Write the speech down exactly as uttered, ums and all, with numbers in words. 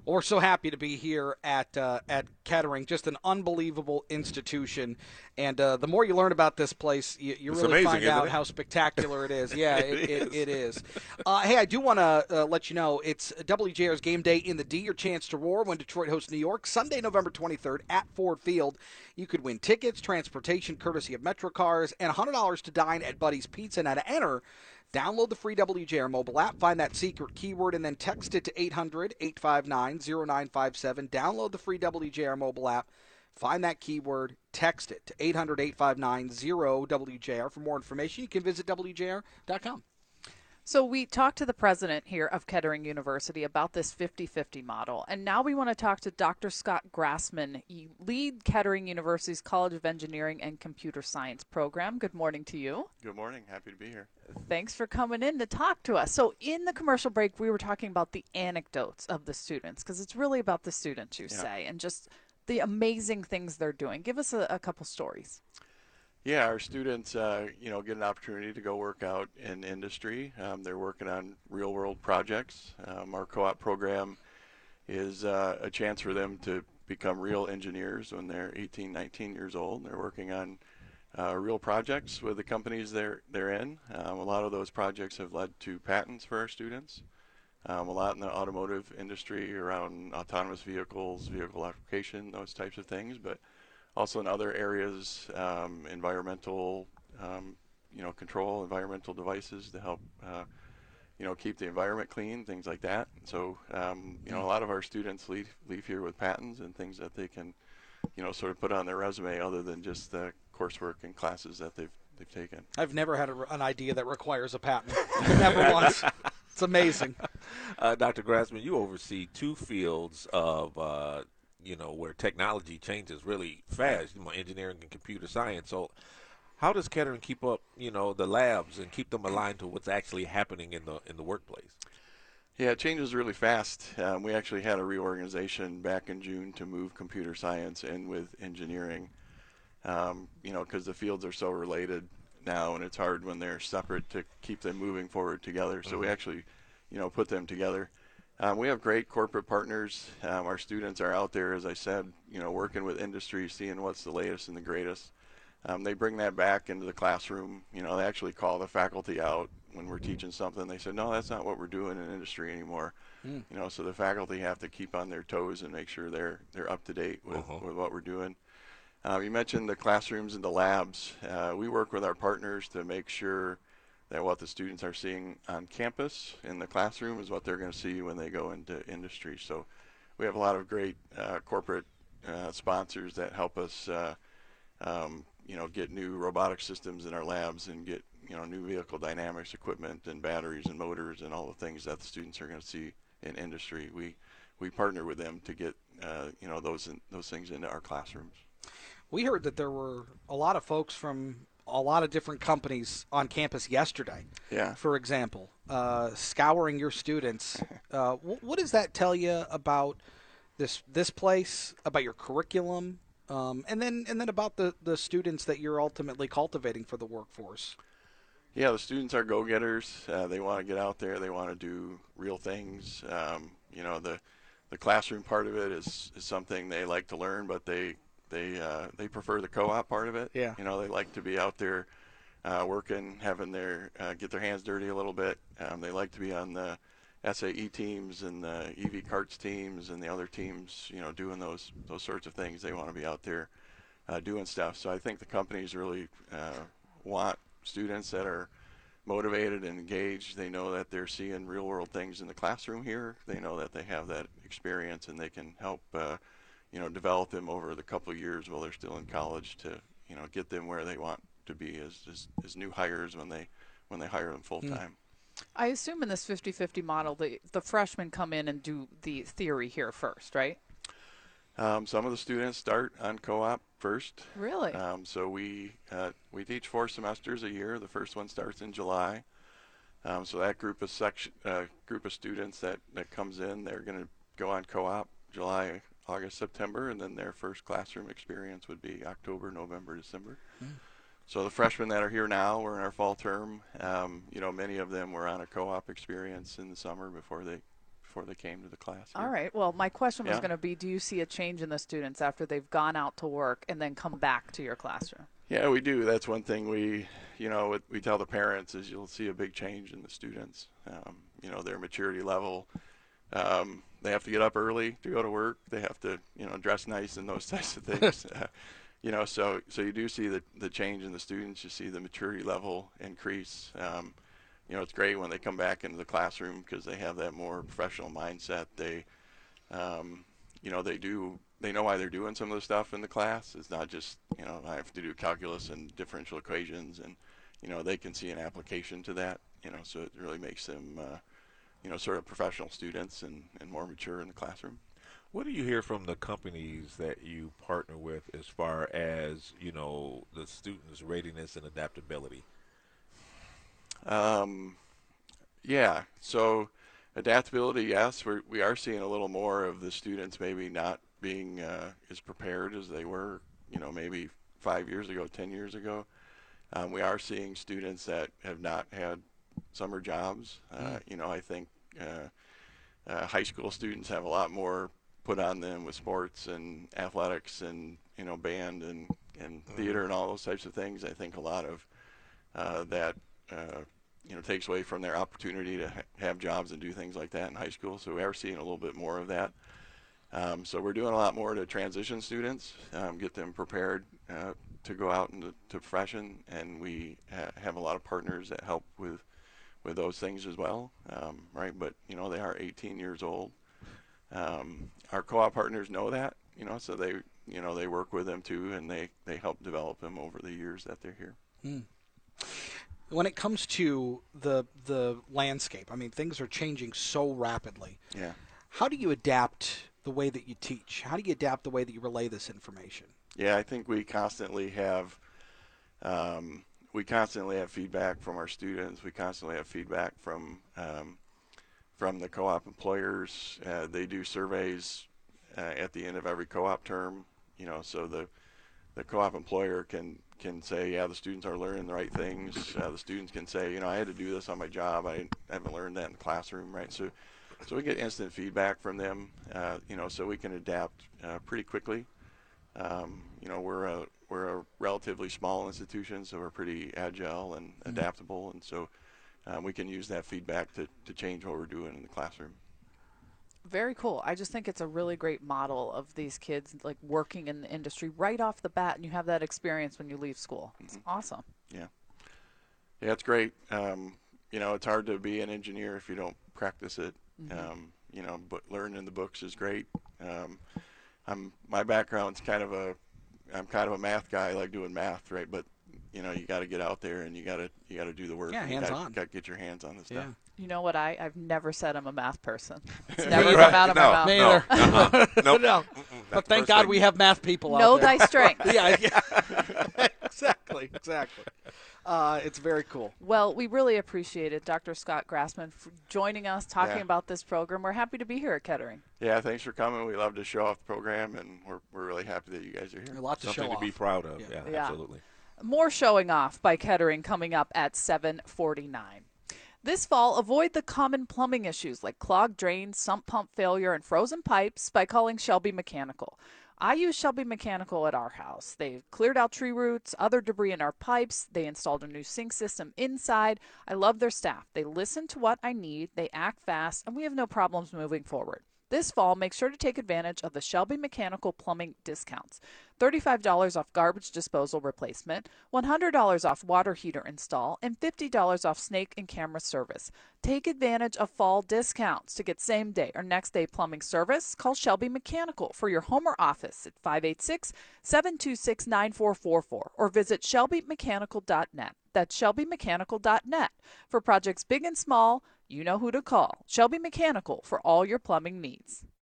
Well, we're so happy to be here at uh, at Kettering, just an unbelievable institution. And uh, the more you learn about this place, you, you It's really amazing, find isn't out it? how spectacular it is. Yeah, it it, it, is. it is. Uh, hey, I do want to uh, let you know it's W J R's Game Day in the D, your chance to roar when Detroit hosts New York, Sunday, November twenty-third at Ford Field. You could win tickets, transportation courtesy of MetroCars, and one hundred dollars to dine at Buddy's Pizza. Now to enter, download the free W J R mobile app, find that secret keyword, and then text it to eight hundred, eight five nine, zero nine five seven. Download the free W J R mobile app, find that keyword, text it to eight hundred, eight five nine, zero W J R. For more information, you can visit W J R dot com. So we talked to the president here of Kettering University about this fifty-fifty model, and now we want to talk to Doctor Scott Grassman. You lead Kettering University's College of Engineering and Computer Science program. Good morning to you. Good morning. Happy to be here. Thanks for coming in to talk to us. So in the commercial break, we were talking about the anecdotes of the students, because it's really about the students, you Yeah. say, and just the amazing things they're doing. Give us a, a couple stories. Yeah, our students, uh, you know, get an opportunity to go work out in industry. Um, they're working on real-world projects. Um, our co-op program is uh, a chance for them to become real engineers when they're eighteen, nineteen years old. They're working on uh, real projects with the companies they're they're in. Um, a lot of those projects have led to patents for our students. Um, a lot in the automotive industry around autonomous vehicles, vehicle electrification, those types of things, but also in other areas, um, environmental, um, you know, control, environmental devices to help, uh, you know, keep the environment clean, things like that. So, um, you know, a lot of our students leave, leave here with patents and things that they can, you know, sort of put on their resume other than just the coursework and classes that they've they've taken. I've never had a, an idea that requires a patent. Never once. It's amazing. Uh, Doctor Grassman, you oversee two fields of, uh, you know, where technology changes really fast, you know, engineering and computer science. So how does Kettering keep up, you know, the labs and keep them aligned to what's actually happening in the in the workplace? Yeah, it changes really fast. Um, we actually had a reorganization back in June to move computer science in with engineering, um, you know, because the fields are so related now, and it's hard when they're separate to keep them moving forward together. So mm-hmm. we actually, you know, put them together. Um, we have great corporate partners. Um, our students are out there, as I said, you know, working with industry, seeing what's the latest and the greatest. Um, they bring that back into the classroom. You know, they actually call the faculty out when we're teaching something. They say, no, that's not what we're doing in industry anymore. Mm. You know, so the faculty have to keep on their toes and make sure they're they're up to date with, uh-huh. with what we're doing. Uh, you mentioned the classrooms and the labs. Uh, we work with our partners to make sure that what the students are seeing on campus in the classroom is what they're going to see when they go into industry. So we have a lot of great uh, corporate uh, sponsors that help us, uh, um, you know, get new robotic systems in our labs and get, you know, new vehicle dynamics equipment and batteries and motors and all the things that the students are going to see in industry. We we partner with them to get, uh, you know, those in, those things into our classrooms. We heard that there were a lot of folks from a lot of different companies on campus yesterday. Yeah. For example, uh, scouring your students. Uh, wh- what does that tell you about this this place, about your curriculum, um, and then and then about the, the students that you're ultimately cultivating for the workforce? Yeah, the students are go-getters. Uh, they want to get out there. They want to do real things. Um, you know, the the classroom part of it is, is something they like to learn, but they They uh, they prefer the co-op part of it. Yeah. You know, they like to be out there uh, working, having their uh, get their hands dirty a little bit. Um, they like to be on the S A E teams and the E V carts teams and the other teams. You know, doing those those sorts of things. They want to be out there uh, doing stuff. So I think the companies really uh, want students that are motivated and engaged. They know that they're seeing real world things in the classroom here. They know that they have that experience and they can help. Uh, you know, develop them over the couple of years while they're still in college to, you know, get them where they want to be as, as, as new hires when they when they hire them full time. Mm. I assume in this fifty-fifty model, the, the freshmen come in and do the theory here first, right? Um, some of the students start on co-op first. Really? Um, so we uh, we teach four semesters a year. The first one starts in July. Um, so that group of section uh, group of students that, that comes in, they're going to go on co-op July, August, September, and then their first classroom experience would be October, November, December. Mm. So the freshmen that are here now, we're in our fall term. Um, you know, many of them were on a co-op experience in the summer before they before they came to the class. All here. right. Well, my question was Yeah. going to be, do you see a change in the students after they've gone out to work and then come back to your classroom? Yeah, we do. That's one thing we, you know, what we tell the parents is you'll see a big change in the students. Um, you know, their maturity level. Um, they have to get up early to go to work. They have to, you know, dress nice and those types of things. uh, you know, so so you do see the the change in the students. You see the maturity level increase. Um, you know, it's great when they come back into the classroom because they have that more professional mindset. They, um, you know, they do. They know why they're doing some of the stuff in the class. It's not just, you know, I have to do calculus and differential equations, and, you know, they can see an application to that, you know, so it really makes them, uh, you know, sort of professional students and, and more mature in the classroom. What do you hear from the companies that you partner with as far as, you know, the students' readiness and adaptability? Um, yeah, so adaptability, yes, we're, we are seeing a little more of the students maybe not being uh, as prepared as they were, you know, maybe five years ago, ten years ago. Um, we are seeing students that have not had summer jobs. Uh, mm. You know, I think uh, uh, high school students have a lot more put on them with sports and athletics and, you know, band and, and mm. theater and all those types of things. I think a lot of uh, that, uh, you know, takes away from their opportunity to ha- have jobs and do things like that in high school. So we are seeing a little bit more of that. Um, so we're doing a lot more to transition students, um, get them prepared uh, to go out into to profession, and we ha- have a lot of partners that help with with those things as well, um, right? But you know, they are eighteen years old. Um, our co-op partners know that, you know, so they you know they work with them too, and they they help develop them over the years that they're here. Mm. When it comes to the the landscape, I mean, things are changing so rapidly. Yeah. How do you adapt the way that you teach? How do you adapt the way that you relay this information? Yeah, I think we constantly have um, we constantly have feedback from our students. We constantly have feedback from um, from the co-op employers. Uh, they do surveys uh, at the end of every co-op term. You know, so the the co-op employer can can say, yeah, the students are learning the right things. Uh, the students can say, you know, I had to do this on my job. I haven't learned that in the classroom, right? So. So we get instant feedback from them, uh, you know, so we can adapt uh, pretty quickly. Um, you know, we're a we're a relatively small institution, so we're pretty agile and mm-hmm. adaptable, and so um, we can use that feedback to, to change what we're doing in the classroom. Very cool. I just think it's a really great model of these kids like working in the industry right off the bat, and you have that experience when you leave school. It's mm-hmm. awesome. Yeah. Yeah, it's great. Um, you know, it's hard to be an engineer if you don't practice it. Mm-hmm. Um, you know, but learning the books is great. Um, I'm my background's kind of a, I'm kind of a math guy. I like doing math, right? But you know, you got to get out there and you got to you got to do the work. Yeah, hands gotta, on. Got to get your hands on the stuff. Yeah. You know what? I I've never said I'm a math person. It's never come out of no, my mouth. Me either. No, uh-uh. Nope. no. But thank God thing. we have math people know out there. Know thy strength. yeah, yeah. exactly, exactly. Uh, it's very cool. Well, we really appreciate it, Doctor Scott Grassman, for joining us, talking yeah. about this program. We're happy to be here at Kettering. Yeah, thanks for coming. We love to show off the program, and we're we're really happy that you guys are here. A lot to Something show to off. be proud of. Yeah. Yeah, yeah. absolutely. More showing off by Kettering coming up at seven forty-nine. This fall, avoid the common plumbing issues like clogged drains, sump pump failure, and frozen pipes by calling Shelby Mechanical. I use Shelby Mechanical at our house. They've cleared out tree roots, other debris in our pipes. They installed a new sink system inside. I love their staff. They listen to what I need, they act fast, and we have no problems moving forward. This fall, make sure to take advantage of the Shelby Mechanical plumbing discounts. thirty-five dollars off garbage disposal replacement, one hundred dollars off water heater install, and fifty dollars off snake and camera service. Take advantage of fall discounts. To get same day or next day plumbing service, call Shelby Mechanical for your home or office at five eight six, seven two six, nine four four four or visit shelby mechanical dot net. That's shelby mechanical dot net. For projects big and small, you know who to call. Shelby Mechanical for all your plumbing needs.